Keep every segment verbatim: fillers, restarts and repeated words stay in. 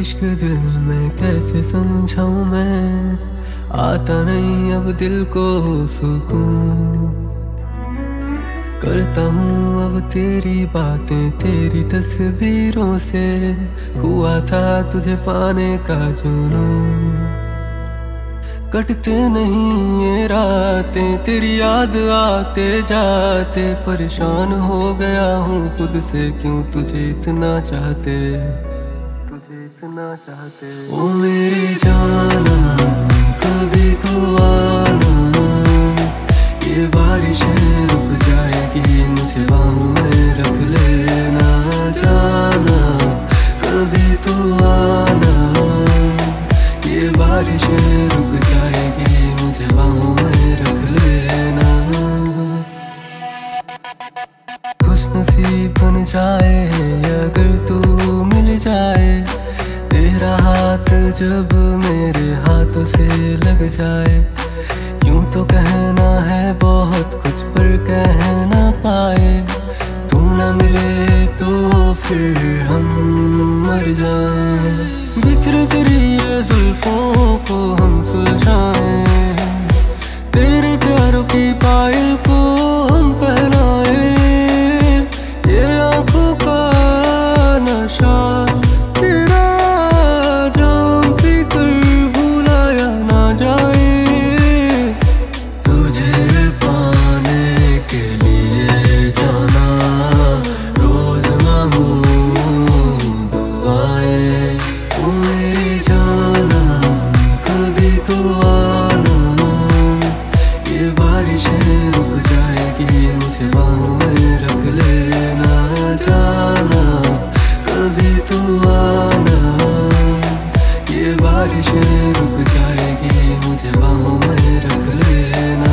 इश्क दिल में कैसे समझाऊं मैं, आता नहीं अब दिल को सुकून। करता हूँ अब तेरी बातें तेरी तस्वीरों से, हुआ था तुझे पाने का जुनून। कटते नहीं ये रातें तेरी याद आते जाते, परेशान हो गया हूँ खुद से, क्यों तुझे इतना चाहते तुझे इतना चाहते। ओ मेरी जाना कभी तो आना, ये बारिशें रुक जाएगी मुझे बाहों में रख लेना। जाना कभी तो आना, ये बारिशें रुक जाएगी मुझे बाहों में रख लेना। खुशनसीब बन जाए अगर तू मिल जाए, तेरा हाथ जब मेरे हाथों से लग जाए। यूं तो कहना है बहुत कुछ पर कह ना पाए, तू ना मिले तो फिर हम मर जाएं। बिखर तेरी ये जुल्फों को हम सुलझाएं, तेरे प्यारों की पायल को हम पहनाए। ये आंखों का नशा तेरा जाम पी कर भुलाया ना जाए। तुझे पाने के लिए जाना रोज मांगू दुआएं। तू मेरी जाना कभी तो आना, ये बारिशें रुक जाएगी मुझे बाहों में रख लेना। जाना कभी तो आना, ये बारिशें रुक जाएगी मुझे बाहों में रख लेना।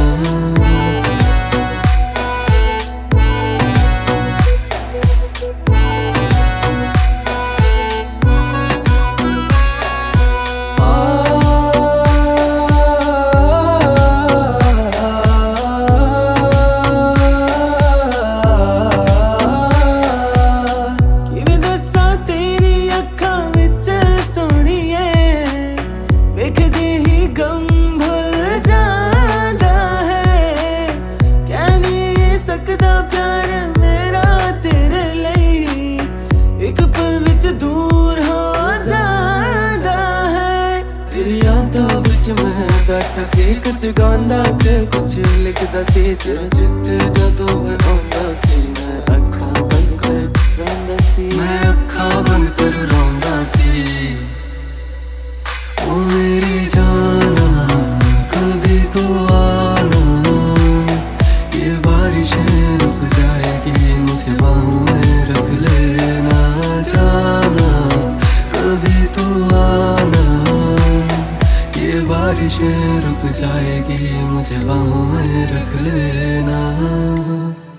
मैं बैठा सी कुछ गांदा ते कुछ लिखदा सी, तेरा चित्ते जदों मैं आंदा सी। मैं अखां बंद कर रोंदा सी, मैं अखां बंद कर रोंदा सी। ओ मेरी जाना कभी तो आना, ये बारिशें रुक जाएगी मुझे बाहों में रख लेना। जाना कभी तो आना, ये बारिशें रुक जाएगी मुझे बाहों में रख लेना।